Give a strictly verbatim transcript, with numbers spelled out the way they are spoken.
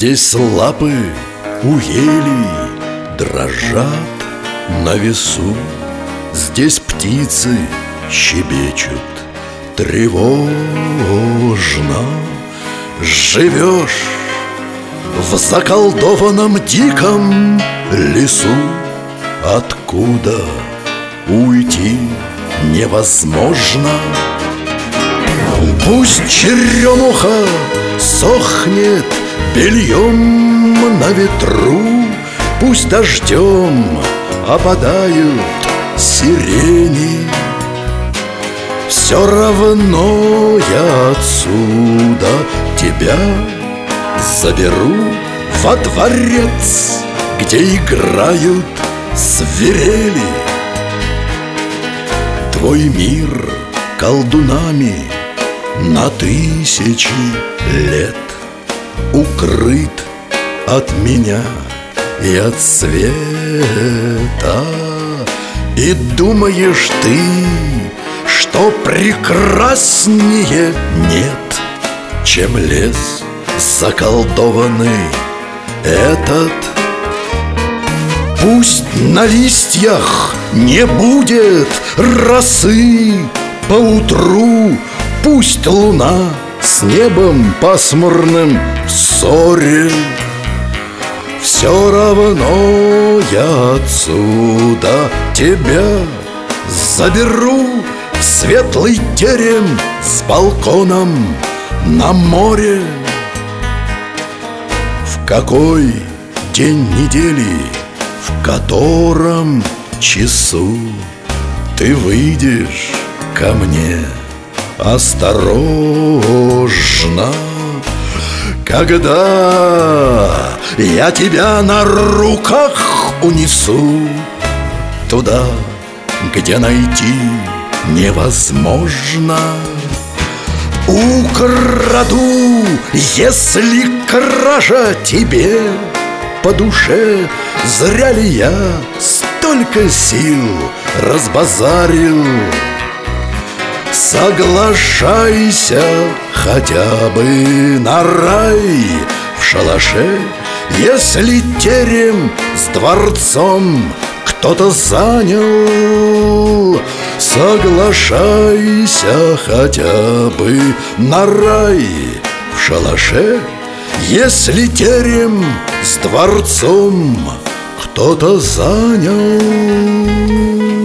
Здесь лапы у елей дрожат на весу, здесь птицы щебечут тревожно. Живешь в заколдованном диком лесу, откуда уйти невозможно. Пусть черемуха сохнет бельем на ветру, пусть дождем опадают сирени, все равно я отсюда тебя заберу во дворец, где играют свирели. Твой мир колдунами на тысячи лет укрыт от меня и от света. И думаешь ты, что прекраснее нет, чем лес заколдованный этот? Пусть на листьях не будет росы поутру, пусть луна с небом пасмурным в ссоре, все равно я отсюда тебя заберу в светлый терем с балконом на море. В какой день недели, в котором часу ты выйдешь ко мне осторожно, когда я тебя на руках унесу туда, где найти невозможно. Украду, если кража тебе по душе, зря ли я столько сил разбазарил? Соглашайся хотя бы на рай в шалаше, если терем с дворцом кто-то занял. Соглашайся хотя бы на рай в шалаше, если терем с дворцом кто-то занял.